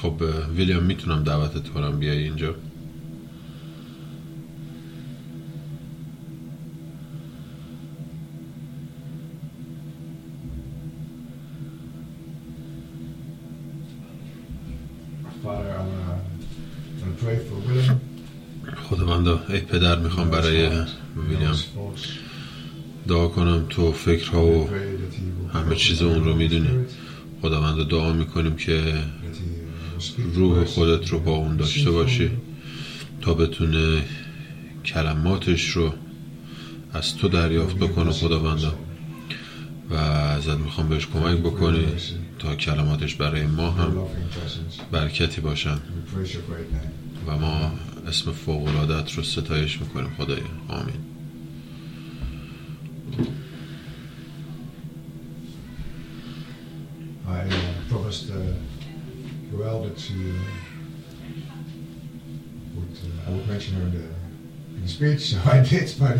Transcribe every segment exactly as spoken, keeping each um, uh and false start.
خب ویلیام میتونم دعوتت کنم بیای اینجا؟ خداوندا ای پدر میخوام برای ویلیام دعا کنم. تو فکرها و همه چیز اون رو میدونی. خداوندا دعا میکنیم که روح خودت رو با اون داشته باشی تا بتونه کلماتش رو از تو دریافت بکنه خداوندا، و ازت میخوام بهش کمک بکنی تا کلماتش برای ما هم برکتی باشن و ما اسم فوق‌العاده‌ات رو ستایش میکنیم خدایا. آمین. I uh, promised uh, Joelle that she uh, would, uh, I would mention her in the, in the speech, so I did, but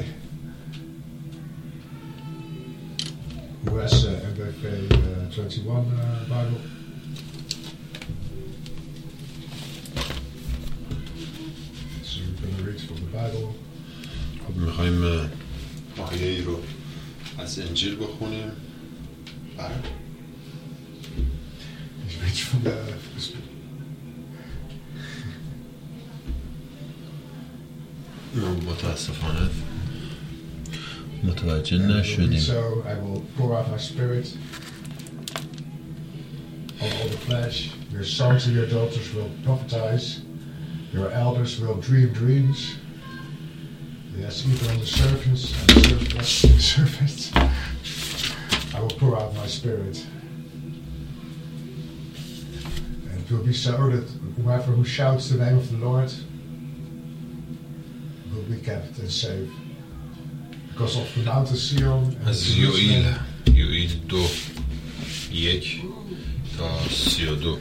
who has uh, M B F A uh, twenty-one uh, Bible? So we're going to read from the Bible. خب میخواییم آیه ای رو از انجیل بخونیم. بله. متاسفانه متوجه نشدیم. So I will pour out my spirit on all the flesh. Your sons and your daughters will prophesy. Your elders will dream dreams. Yes, even on the servants and the servants. I will pour out my spirit. It will be so that whoever who shouts the name of the Lord will be kept and safe. Because of the mountain Sion. از یوئیل یوئیل دو یک تا سی و دو.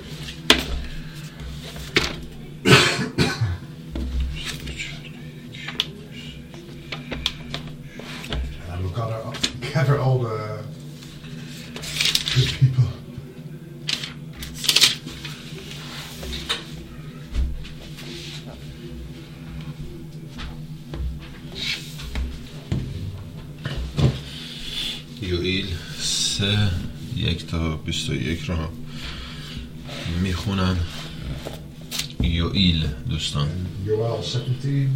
And I will gather, gather all the good people. یوئیل سه یک تا بیست و یک رو هم میخونم. یوئیل دوستان. Joel seventeen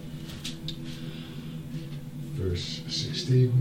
verse sixteen.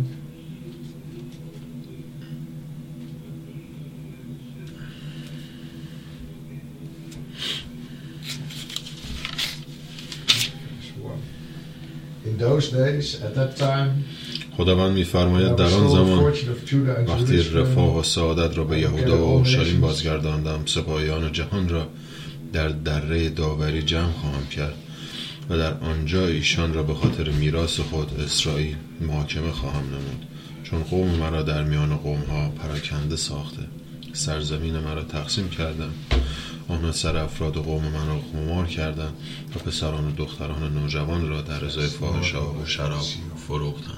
In those days, at that time, خداوند می‌فرماید در آن زمان وقتی رفاه و سعادت را به یهودا و اورشلیم بازگرداندم، سپاهیان جهان را در دره داوری جمع خواهم کرد و در آنجا ایشان را به خاطر میراث خود اسرائیل محاکمه خواهم نمود، چون قوم مرا در میان قوم‌ها پراکنده ساخته. سرزمین مرا تقسیم کردم، آنها سر افراد قوم من را خمار کردند و پسران و دختران نوجوان را در ازای فاحشه‌ها و شراب فروختند.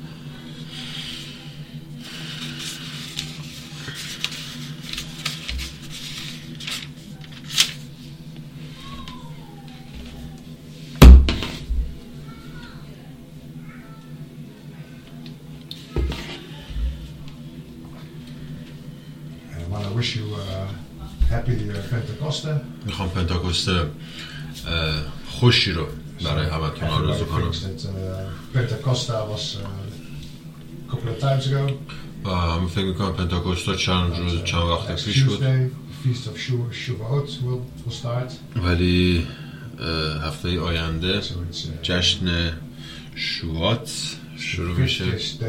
wish you a happy Pentecost. میخوام پنتاکوست خوشی رو برای همتون آرزو کنم. Pentecost was a couple of times ago. و همه فکر میکنم پنتاکوستا چند روز چند وقت پیش بود. Feast of Shavuot will start. ولی هفته آینده جشن شوات شروع میشه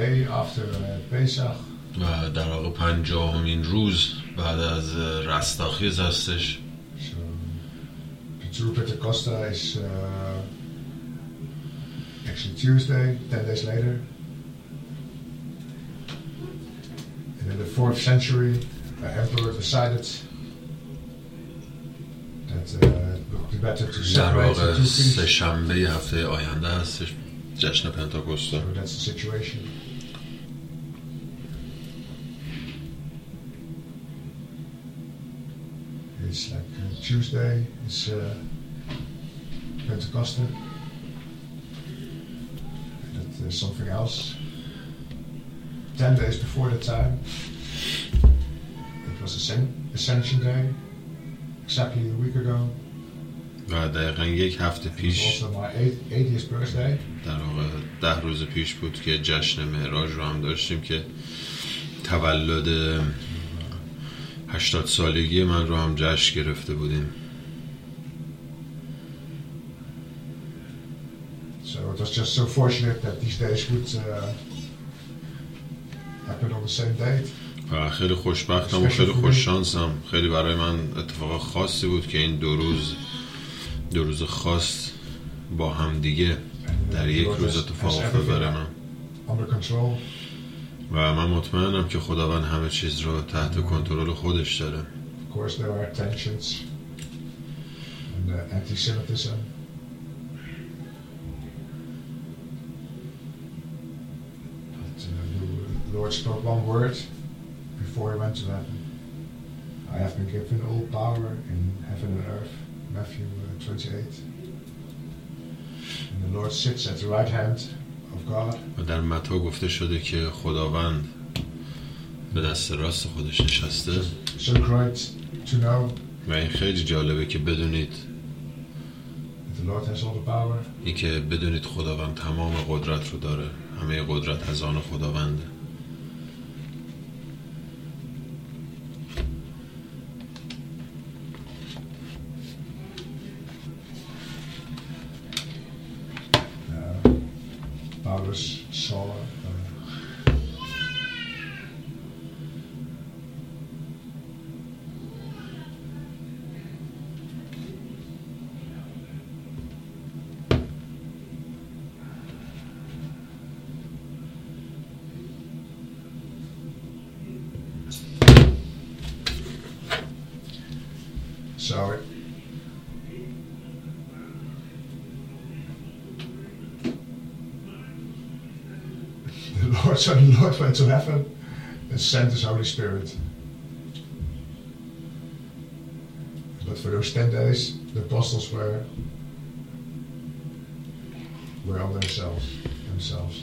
و در واقع پنجاهمین روز بعد از رستاخیز هستش. The true Pentecosta is uh, actually Tuesday, ten days later. And in the fourth century, the emperor decided that uh, it would be better to separate the two feasts. سه شنبه هفته آینده هستش جشن پنتاکوستا. So that's the situation. It's like Tuesday is uh, Pentecostal. That is something else. Ten days before that time, it was Ascen- Ascension Day, exactly a week ago. و دقیقا یک هفته It was پیش also my eight- eightieth birthday. در واقع ده روز پیش بود که جشن معراج رو هم داشتیم که تولد هشتاد سالگی من رو هم جشن گرفته بودیم. So it was just so fortunate that these days would uh, happen on the same date. و خیلی خوشبختم و خیلی خوش شانسم. خیلی برای من اتفاق خاصی بود که این دو روز دو روز خاص با هم دیگه در یک روز اتفاق افتاد برای من. Under control. و من مطمئنم که خداوند همه چیز رو تحت کنترل خودش داره. Of course there are tensions and uh, anti-Semitism. But uh, the Lord spoke one word before he went to heaven. I have been given all power in heaven and earth. Matthew uh, twenty-eight. And the Lord sits at the right hand of God. و در متی گفته شده که خداوند به دست راست خودش نشسته. So great to know و این خیلی جالبه که بدونید that the Lord has all the power. این که بدونید خداوند تمام قدرت رو داره. همه قدرت از آن خداونده. Paulus saw uh, so it, the Lord, so the Lord went to heaven and sent His Holy Spirit. But for those ten days, the apostles were were on themselves themselves.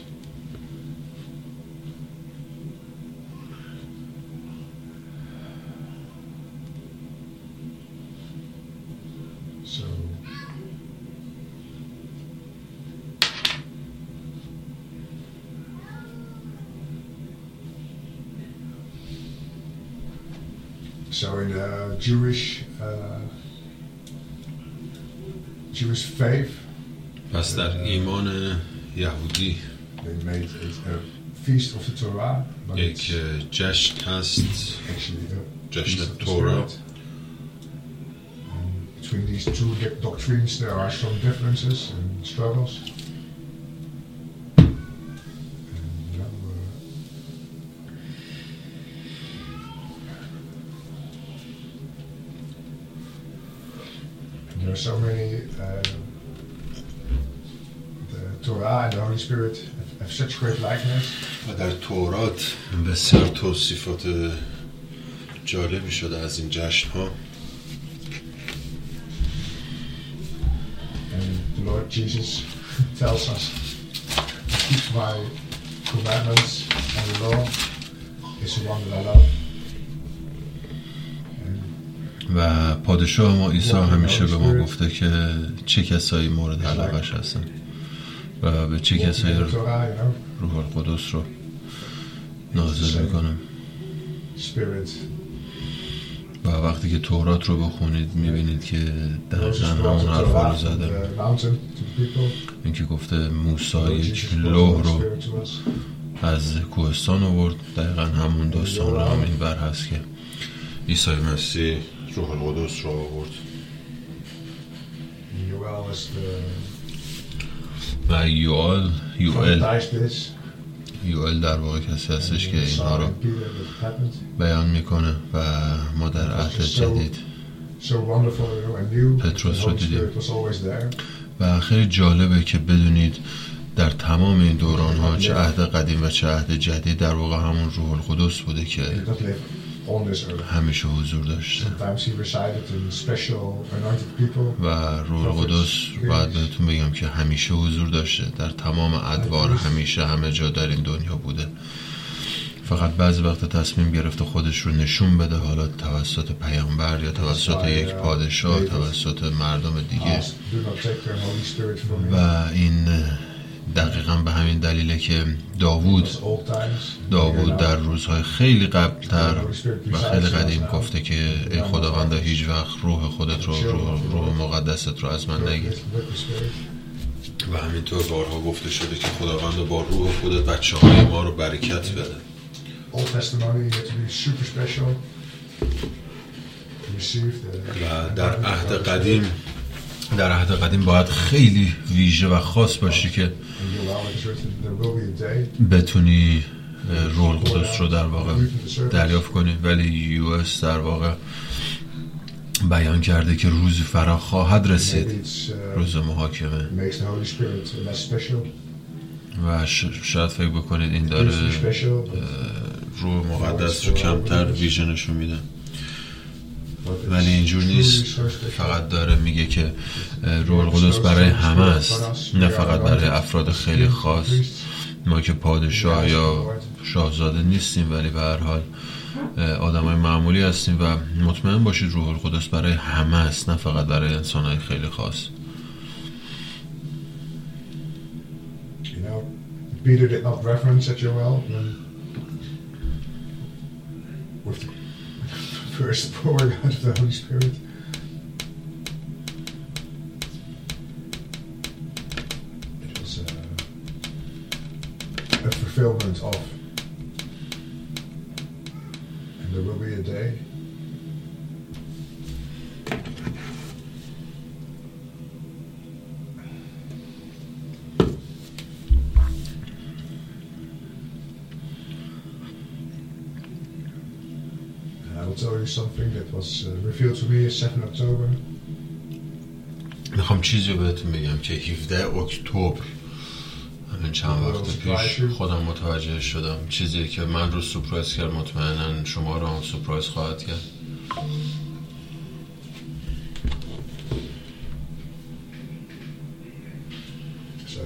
So So in the Jewish uh, Jewish faith, پس در ایمان یهودی they made it a feast of the Torah, but it's یک جشن هست، actually a جشن feast of the تورا. Spirit. And between these two di- doctrines, there are some differences and struggles. And, you know, uh, there are so many. Uh, the Torah and the Holy Spirit have, have such great likeness. و در تورات بسیار توصیفات جالبی شده از این جشن ها. And the Lord Jesus tells us, keep my commandments and the law is the one that I love. And و پادشاه ما عیسی همیشه به ما گفته که چه کسایی مورد علاقش هستن و به چه کسایی walking in the Torah, you know, روح القدس رو نازل میکنم. Spirit. و وقتی که تورات رو بخونید میبینید که Moses دقیقا brought همون the حرفا رو Torah from زده. the mountain to the people. این که گفته موسی Lord یک Jesus brought لوح the رو Spirit to us. از کوهستان آورد. دقیقا همون داستان رو هم این بر هست که عیسی مسیح روح القدس رو آورد. And Yoel is the و یوئل یوئل baptized this. یوئل در واقع کسی هستش که اینها رو Saw in Peter that happened. بیان میکنه و ما در عهد جدید So wonderful, you know, and knew the Petrus رو Holy دیدیم. Spirit was always there. و خیلی جالبه که بدونید در تمام این دوران ها چه عهد قدیم و چه عهد جدید در واقع همون روح القدس بوده He که did not live on this earth. همیشه حضور داشته Sometimes he resided in special anointed people. و روح القدس باید بهتون بگم که همیشه حضور داشته در تمام ادوار، همیشه همه جا در این دنیا بوده. فقط بعضی وقت تصمیم گرفته خودش رو نشون بده، حالا توسط پیامبر یا توسط یک پادشاه، توسط مردم دیگه. و این دقیقا به همین دلیله که داوود داوود در روزهای خیلی قبلتر و خیلی قدیم گفته که ای خداوند هیچ وقت روح خودت رو روح, روح مقدست رو از من نگیر. و همینطور بارها گفته شده که خداوند با روح خودت بچه های ما رو برکت بده. و در عهد قدیم در عهد قدیم باید خیلی ویژه و خاص باشی که بتونی روح القدس رو در واقع دریافت کنی. ولی یو اس در واقع بیان کرده که روزی فرا خواهد رسید، روز محاکمه. و شاید فکر بکنید این داره روح مقدس رو کمتر ویژه نشون میده، ولی اینجور نیست. فقط داره میگه که روح القدس برای همه است، نه فقط برای افراد خیلی خاص. ما که پادشاه یا شاهزاده نیستیم، ولی به هر حال آدمای معمولی هستیم و مطمئن باشید روح القدس برای همه است، نه فقط برای انسانهای خیلی خاص. Peter did not reference at Joel with the first pouring out of the Holy Spirit. It was a, a fulfillment of, and there will be a day tell you something that was uh, revealed to me seventh October. میخوام چیزی بهتون بگم که هفدهم اکتبر همین چند وقت پیش خودم متوجه شدم، چیزی که من رو سورپرایز کرد، مطمئناً شما رو هم سورپرایز خواهد کرد. So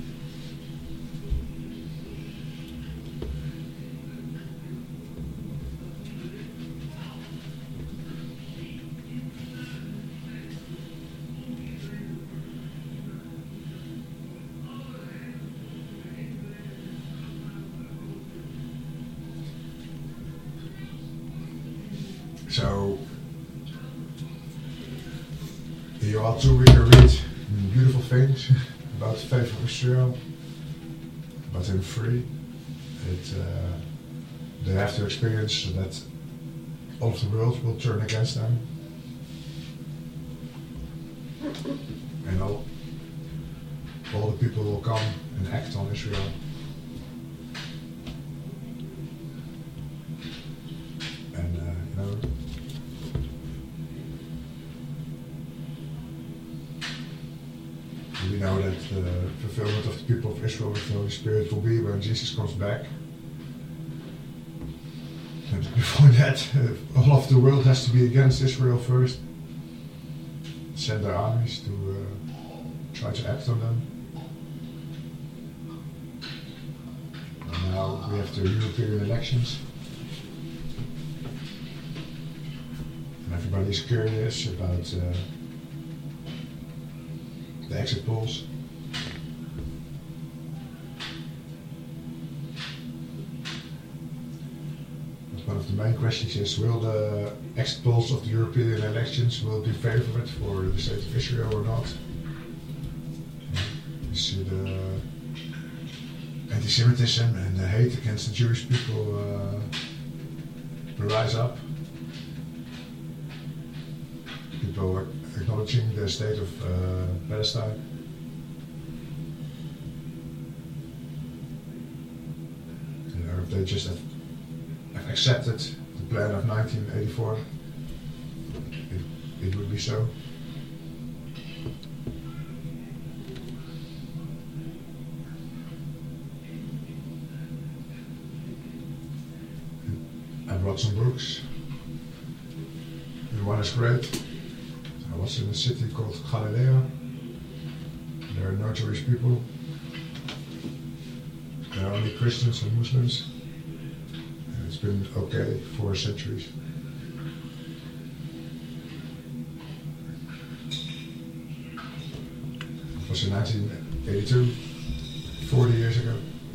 So, you all too, we can read beautiful things about the faith of Israel, but in free. It, uh, they have to experience that all of the world will turn against them, and all, all the people will come and act on Israel. And uh, you know. We know that the fulfillment of the people of Israel with the Holy Spirit will be when Jesus comes back. And before that, uh, all of the world has to be against Israel first. Send their armies to uh, try to act on them. And now we have the European elections. And everybody's curious about uh, the exit polls. But one of the main questions is, will the exit polls of the European elections will be favored for the state of Israel or not? You see the anti-Semitism and the hate against the Jewish people uh, rise up. People are acknowledging the state of uh, Palestine. You know, if they just have, have accepted the plan of nineteen eighty-four, it, it would be so. I brought some books. is great. I was in a city called Galilea. There are no Jewish people. There are only Christians and Muslims. And it's been okay for centuries. It was in nineteen eighty-two, forty years ago.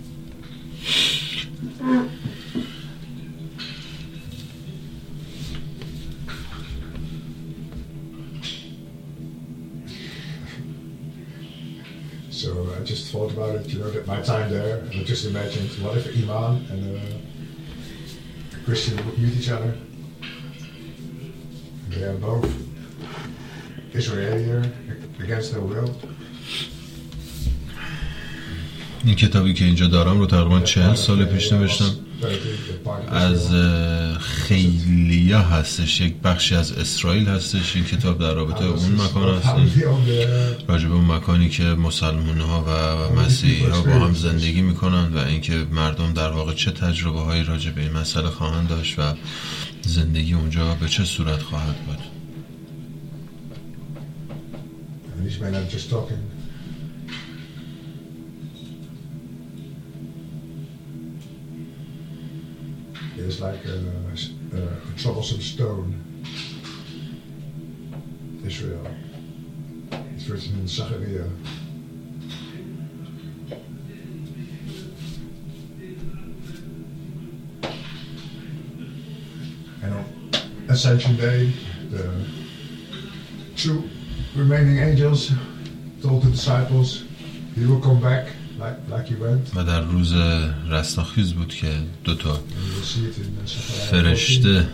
So I just thought about it, you know, that my time there, and I just imagined, what if Iman and uh, a Christian would meet each other? They are both Israeli against their will. این کتابی که اینجا دارم رو تقریبا چهل سال پیش نوشتم. از خیلی ها هستش، یک بخشی از اسرائیل هستش. این کتاب در رابطه اون مکان هست، راجع به اون مکانی که مسلمان ها و مسیحی ها با هم زندگی میکنن و اینکه مردم در واقع چه تجربه هایی راجع به این مسئله خواهند داشت و زندگی اونجا به چه صورت خواهد بود. It's like a, a, a troublesome stone, Israel. It's written in Zechariah. And on Ascension Day, the two remaining angels told the disciples, he will come back. Like, like you went. و در روز رستاخیز بود که دو تا فرشته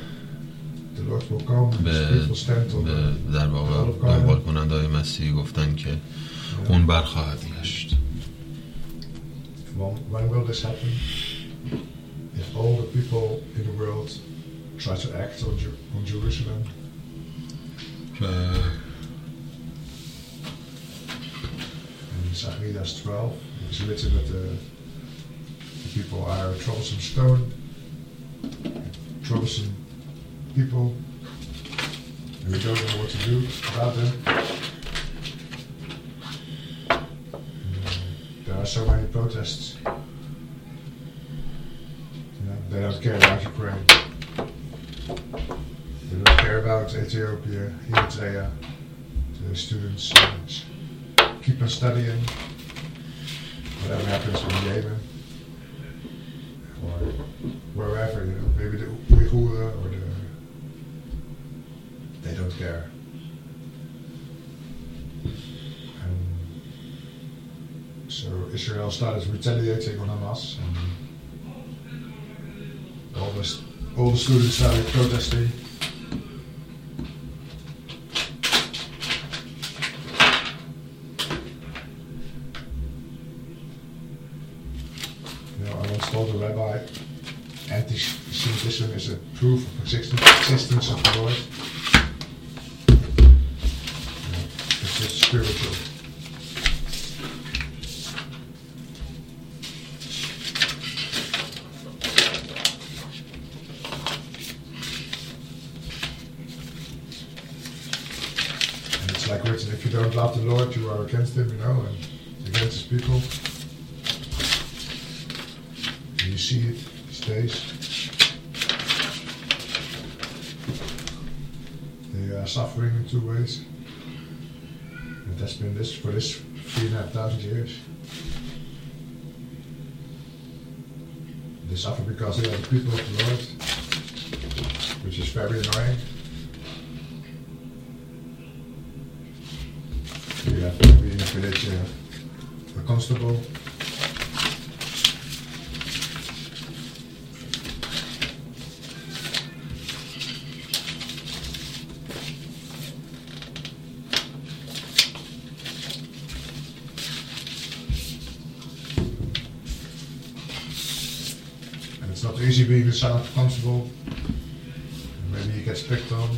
به, به در واقع دنبال کننده های مسیحی گفتن که اون برخواهد گشت. When will this happen? If all the people in the world try to act on, on Jerusalem? In Zechariah twelve. It's written that the, the people are a troublesome stone, troublesome people, and we don't know what to do about them. And there are so many protests. You know, they don't care about Ukraine. They don't care about Ethiopia, Eritrea. The students uh, keep on studying. Whatever happens in Yemen or wherever, you know, maybe the Uyghur or the, they don't care. And so Israel started retaliating on Hamas, and all the all the students started protesting. Told the rabbi, anti-Semitism is a proof of existence of the Lord. It's just spiritual. And it's like written, if you don't love the Lord, you are against him, you know, and against his people. You see it these days. They are suffering in two ways. It has been this for this three and a half thousand years. They suffer because they are the people of the Lord, which is very annoying. You have to be in a village, uh, a constable. It's not easy being the son of a constable. Maybe he gets picked on.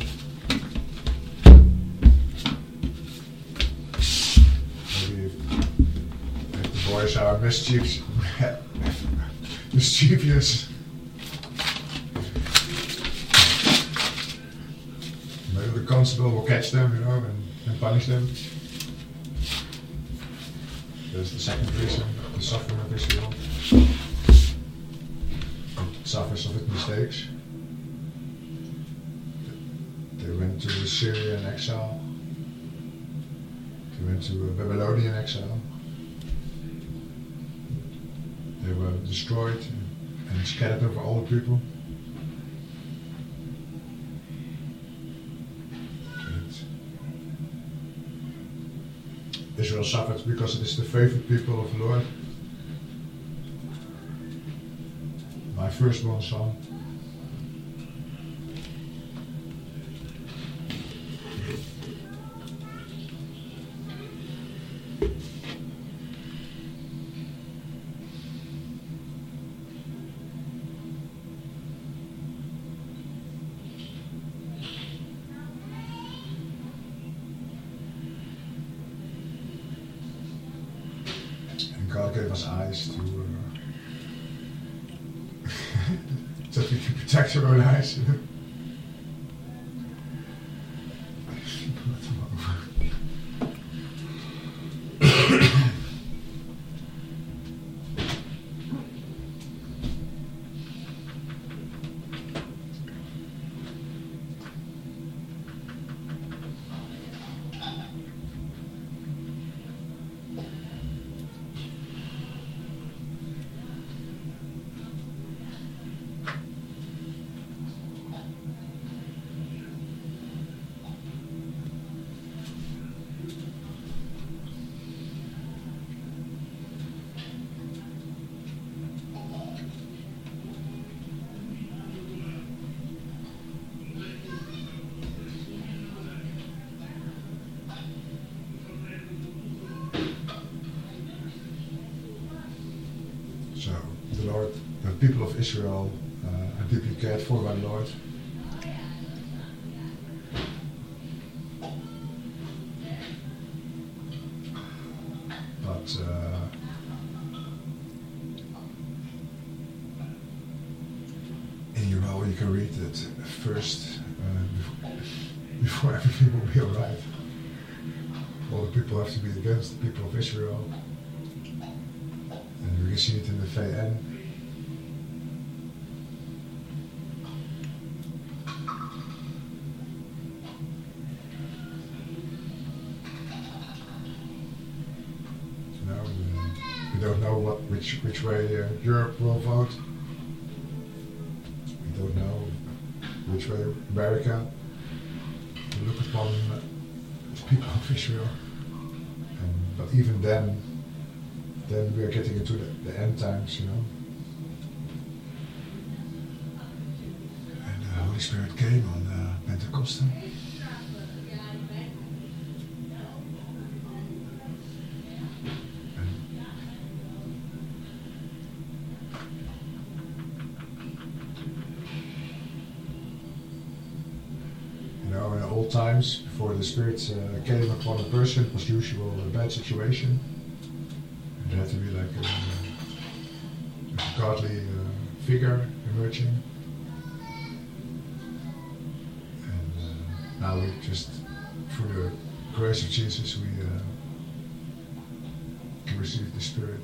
Maybe if, if the boys are mischievous, mischievous. Maybe the responsible will catch them, you know, and, and punish them. There's the second reason, the suffering of Israel. It suffers of its mistakes. They went to Syria in exile. They went to Babylonian exile. They were destroyed and scattered over all the people. Israel suffered because it is the favorite people of the Lord. My firstborn son. God gave us eyes to uh, so we can protect our own eyes. So the Lord, the people of Israel uh, are deeply cared for by the Lord. But uh, in your Bible you can read that first, uh, before everything will be alright, all the people have to be against the people of Israel. And we can see it in the V N. You know, we don't know what which which way uh, Europe will vote. We don't know which way America will look upon the people of Israel. And, but even then, then we are getting into the, the end times, you know. And the Holy Spirit came on uh, Pentecost. You know, in old times, before the Spirit uh, came upon a person, it was usually a bad situation. It had to be like a, a godly uh, figure emerging. And uh, now we just, through the grace of Jesus, we uh, can receive the Spirit.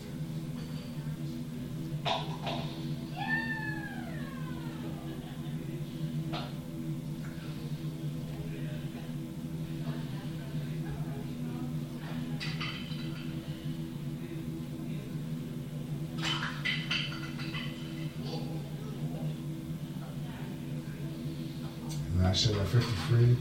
Isaiah fifty-three.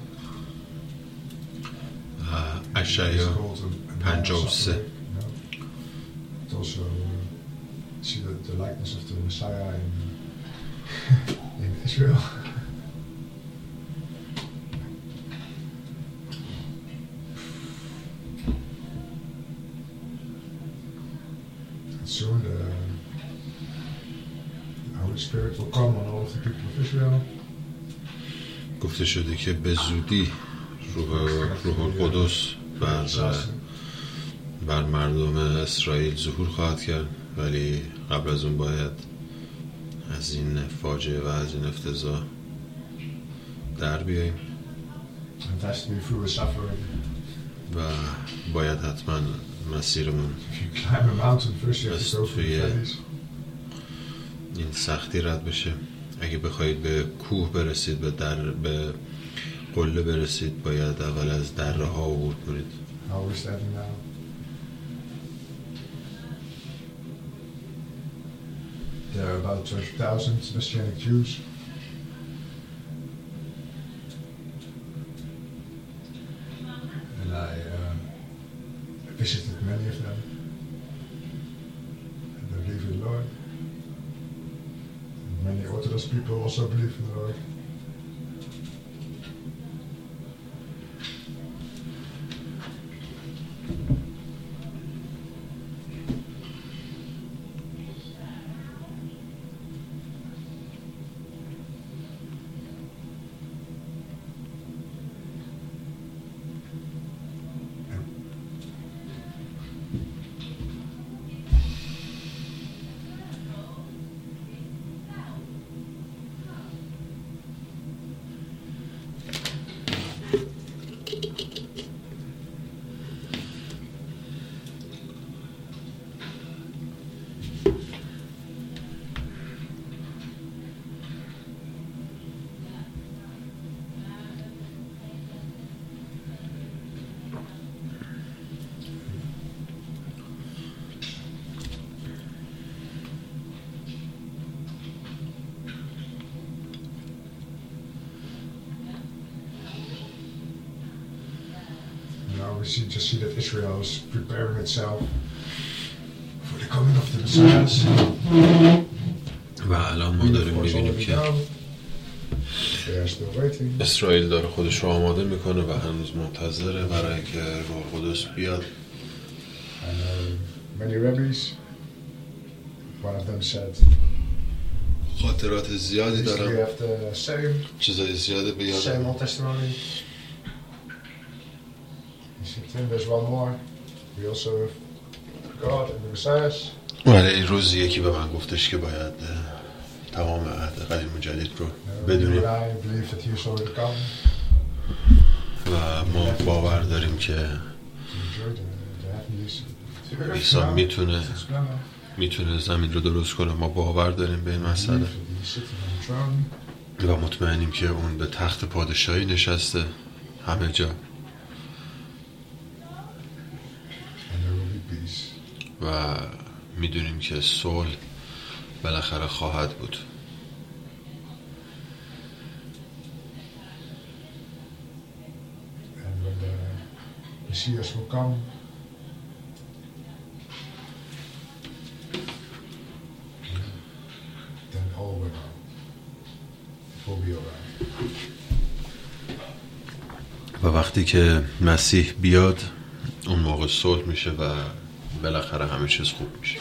Uh, Isaiah fifty-three. It also uh, see the, the likeness of the Messiah in, in Israel. And soon the, the Holy Spirit will come on all of the people of Israel. گفته شده که به زودی روح روح القدس بر بر مردم اسرائیل ظهور خواهد کرد، ولی قبل از اون باید از این فاجعه و از این افتضاح در بیاییم. it has to be through a suffering. و باید حتما مسیرمون If you climb a mountain first, you have to go through the توی valleys. این سختی رد بشه. اگه بخواید به کوه برسید، به در به قله برسید، باید اول از دره ها عبور کنید. How we're standing now. There are about twenty thousand Messianic Jews. And I uh, visited many of them. And they believe in the Lord. And many Orthodox people also believe in the Lord. We see, just see that Israel is preparing itself for the coming of the Messiah. و الان ما داریم می‌بینیم که اسرائیل داره خودش رو آماده میکنه و هنوز منتظره برای اینکه روح القدس بیاد. Many rabbis, one of them said, خاطرات زیادی دارم، we have the same, چیزای زیاده به same یادم. Old Testimony. He said, Tim, there's one more. We also have God and the Messiah. ولی روز یکی به من گفتش که باید تمام عهد قدیم و جدید رو بدونیم و ما باور داریم که عیسی میتونه میتونه زمین رو درست کنه. ما باور داریم به این مسئله و مطمئنیم که اون به تخت پادشاهی نشسته همه جا و میدونیم که صلح بالاخره خواهد بود. And when the Messiah will come, then all will know. It will be alright. و وقتی که مسیح بیاد اون موقع صلح میشه و بالاخره همه چیز خوب میشه.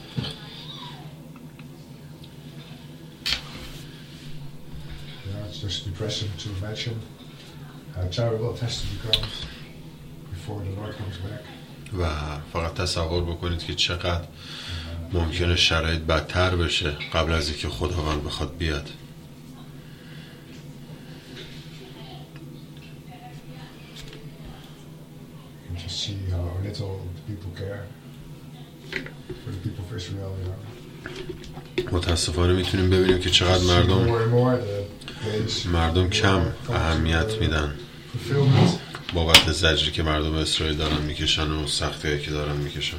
It's just depressing to imagine how terrible it has to become before the Lord comes back. و فقط تصور بکنید که چقدر ممکنه شرایط بدتر بشه قبل از اینکه خداوند بخواد بیاد. You just see how little people care for the people of Israel. You know. متاسفانه میتونیم ببینیم که چقدر مردم مردم کم اهمیت میدن بابت زجری که مردم اسرائیل دارن میکشن و سختی‌هایی که دارن میکشن.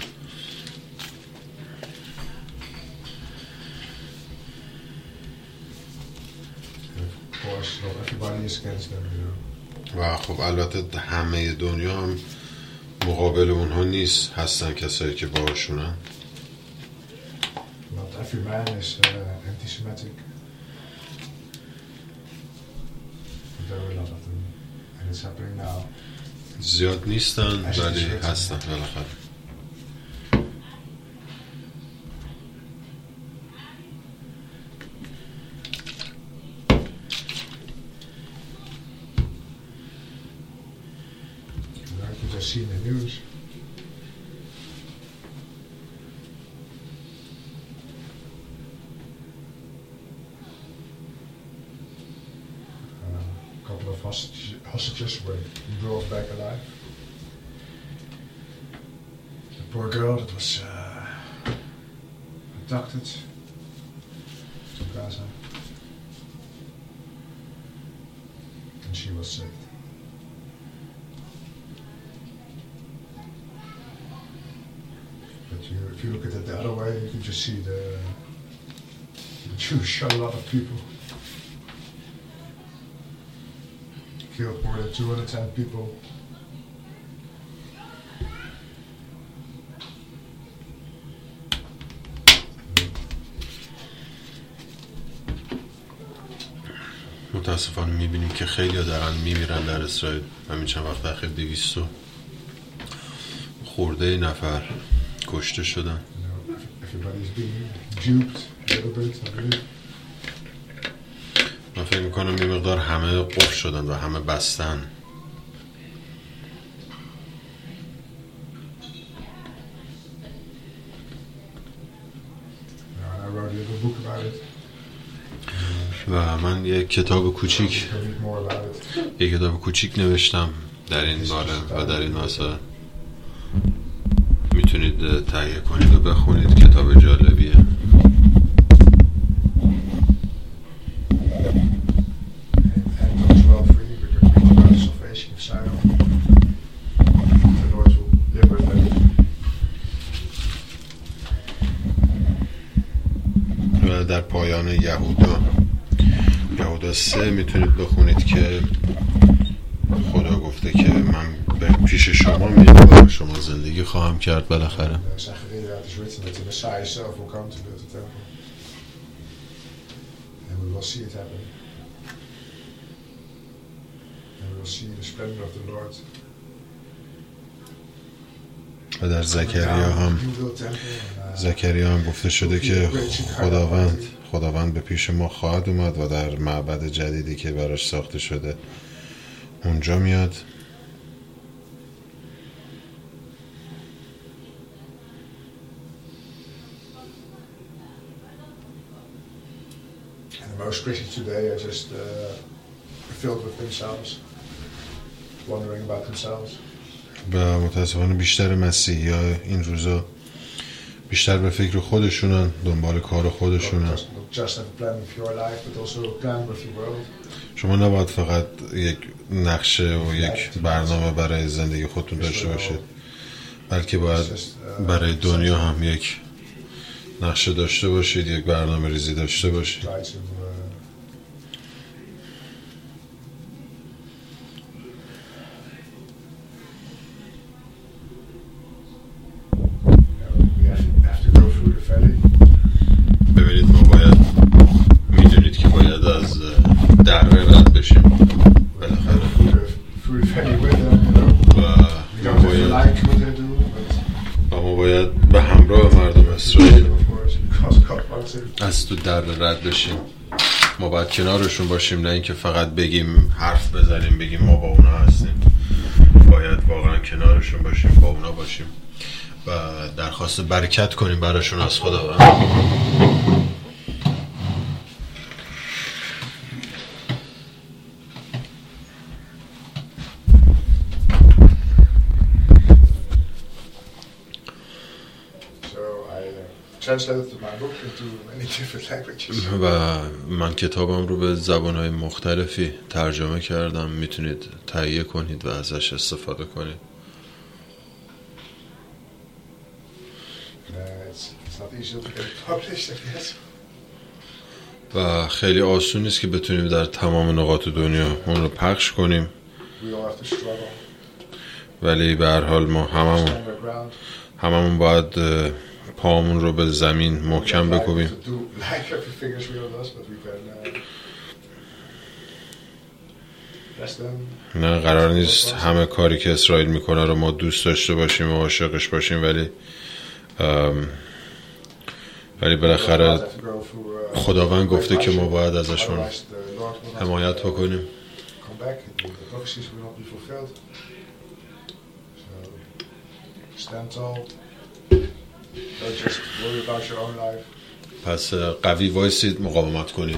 و خب البته همه دنیا هم مقابل اونها نیست، هستن کسایی که باهاشونن. Not every man is uh, anti-Semitic. There are a lot of them, and it's happening now. زیاد نیستن ولی هستن بالاخره. Like you just see in the news. Hostages, hostages were He brought back alive. The poor girl that was uh, abducted to Gaza. And she was saved. But you, if you look at it the other way, you can just see the, the Jews shot a lot of people. Killed more than two hundred ten people. متاسفانه میبینیم که خیلی ها دارن میمیرن در اسرائیل. همین چند وقت اخیر دویست خورده نفر کشته شدن. من فکر میکنم یه مقدار همه قفل شدن و همه بستن. و من یک کتاب کوچیک یک کتاب کوچیک نوشتم در این باره و در این مسئله. میتونید تهیه کنید و بخونید. کتاب جالبیه. و در پایان یهودا یهودا سه میتونید بخونید که خدا گفته که من به پیش شما میام و شما زندگی خواهم کرد بالاخره. و در زکریا هم زکریا هم گفته شده که خداوند خداوند به پیش ما خواهد اومد و در معبد جدیدی که براش ساخته شده اونجا میاد. Most Christians today are just uh, filled with themselves, wondering about themselves. و متاسفانه بیشتر مسیحی ها این روزا بیشتر به فکر خودشونن، دنبال کار خودشونن. شما نباید فقط یک نقشه و یک برنامه برای زندگی خودتون داشته باشید، بلکه باید برای دنیا هم یک نقشه داشته باشید، یک برنامه ریزی داشته باشید. ببینید ما باید میدونید که باید از دره رد بشیم بالاخره و ما باید و ما باید به همراه مردم اسرائیل از تو دره رد بشیم. ما باید کنارشون باشیم، نه اینکه فقط بگیم حرف بزنیم بگیم ما با اونا هستیم. باید واقعا کنارشون باشیم، با اونا باشیم و درخواست برکت کنیم براشون از خداوند. و من کتابم رو به زبان‌های مختلفی ترجمه کردم. میتونید تهیه کنید و ازش استفاده کنید. و خیلی آسون نیست که بتونیم در تمام نقاط دنیا اون رو پخش کنیم، ولی به هر حال ما هممون هممون باید پامون رو به زمین محکم بکوبیم. نه قرار نیست همه کاری که اسرائیل میکنه رو ما دوست داشته باشیم و عاشقش باشیم، ولی ولی بالاخره خداوند گفته که ما باید ازشون حمایت بکنیم. پس قوی وایسید، مقاومت کنید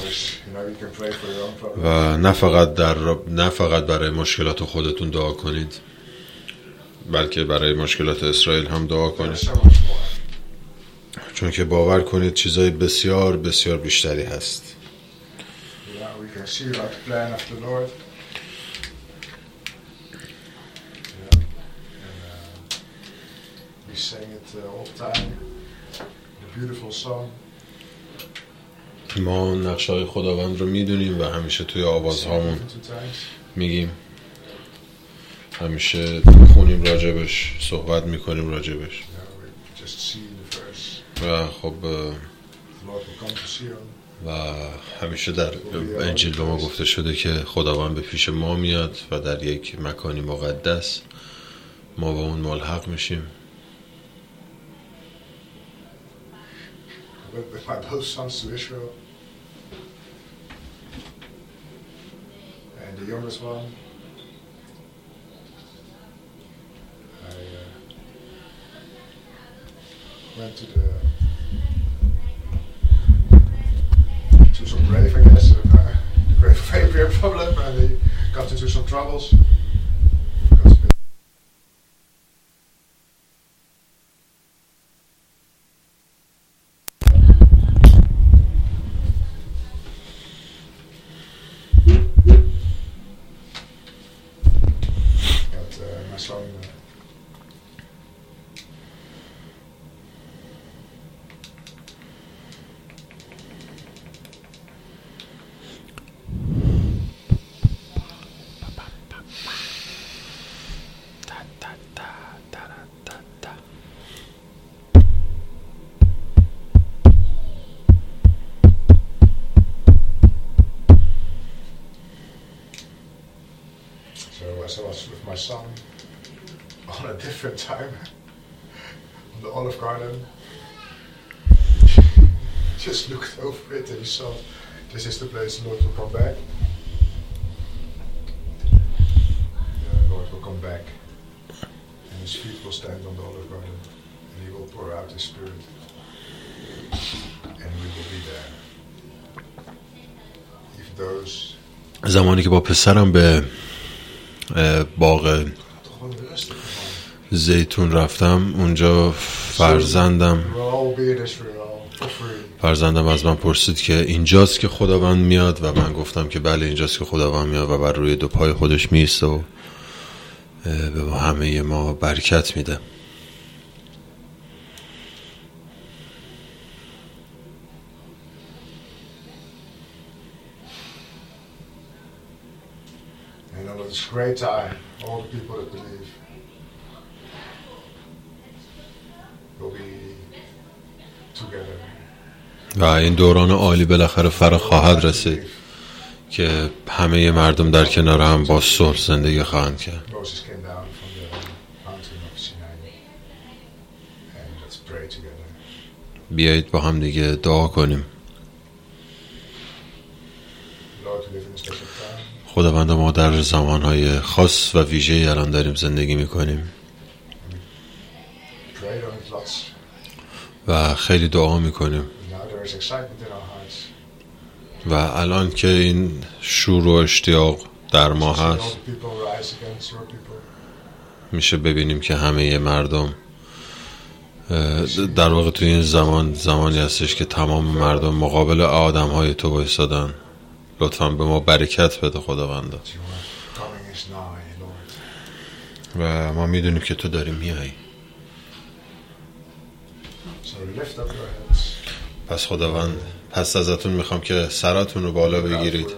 و نه فقط در نه فقط برای مشکلات خودتون دعا کنید، بلکه برای مشکلات اسرائیل هم دعا کنید، چون که باور کنید چیزای بسیار بسیار بیشتری هست. ما نقشه‌های خداوند رو میدونیم و همیشه توی آوازهامون میگیم، همیشه خونیم راجبش، صحبت میکنیم راجبش. و خب و همیشه در انجیل به ما گفته شده که خداوند به پیش ما میاد و در یک مکانی مقدس ما با اون ملحق میشیم. With my both sons to Israel, and the youngest one, I uh, went to the to some grave, I guess, uh, the grave of Abraham problem, and he got into some troubles. So as I was with my son on a different time on the Olive Garden, just looked over it and he saw this is the place the Lord will come back. The Lord will come back and his feet will stand on the Olive Garden and he will pour out his spirit and we will be there. If those زمانی که با پسرم به باغ زیتون رفتم، اونجا فرزندم فرزندم از من پرسید که اینجاست که خداوند میاد و من گفتم که بله اینجاست که خداوند میاد و بر روی دو پای خودش میسته و به همه ما برکت میده. It's a great time. All the people that believe will be together. و این دوران عالی بالاخره فرا خواهد رسید که همه مردم در کنار هم با صلح زندگی خواهند کرد. بیایید با هم دیگه دعا کنیم. خداوند، ما در زمانهای خاص و ویژه‌ای الان داریم زندگی میکنیم و خیلی دعا میکنیم و الان که این شور و اشتیاق در ما هست میشه ببینیم که همه مردم در واقع توی این زمان زمانی هستش که تمام مردم مقابل آدم های تو بایستادن. لطفاً به ما برکت بده خداوند و ما میدونیم که تو داری میایی. پس خداوند پس ازتون میخوام که سراتون رو بالا بگیرید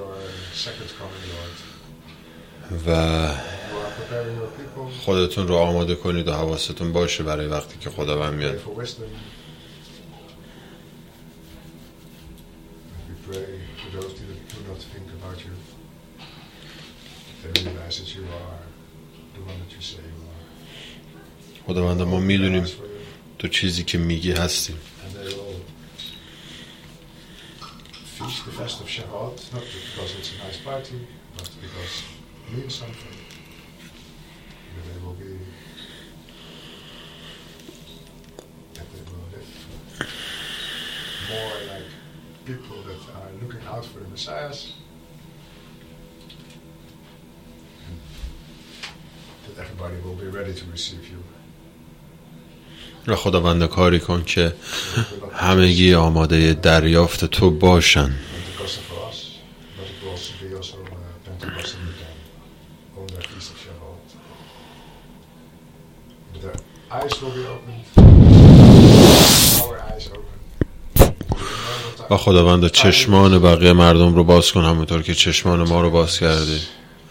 و خودتون رو آماده کنید و حواستون باشه برای وقتی که خداوند میاد. خداوند ما میدونیم تو چیزی که میگی هستیم. out for the Messiahs. That everybody will be ready to receive you. و خداوند کاری کن که همگی آماده دریافت تو باشن. و خداوند چشمان بقیه مردم رو باز کن همونطور که چشمان ما رو باز کردی.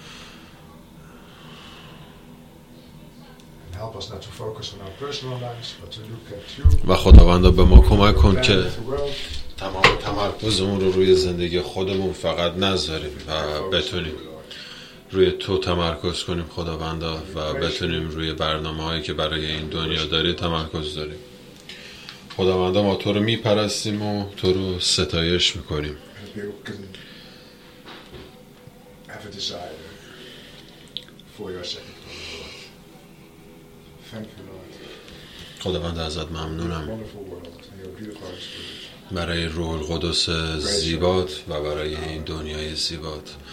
و خداوند به ما کمک کن که تمام تمرکزمون رو روی زندگی خودمون فقط نذاریم و بتونیم روی تو تمرکز کنیم خداوند، و بتونیم روی برنامه هایی که برای این دنیا داری تمرکز داریم. خداوند ما تو رو میپرستیم و تو رو ستایش میکنیم. خداوند ازت ممنونم برای روح القدس زیبات و برای این دنیای زیبات.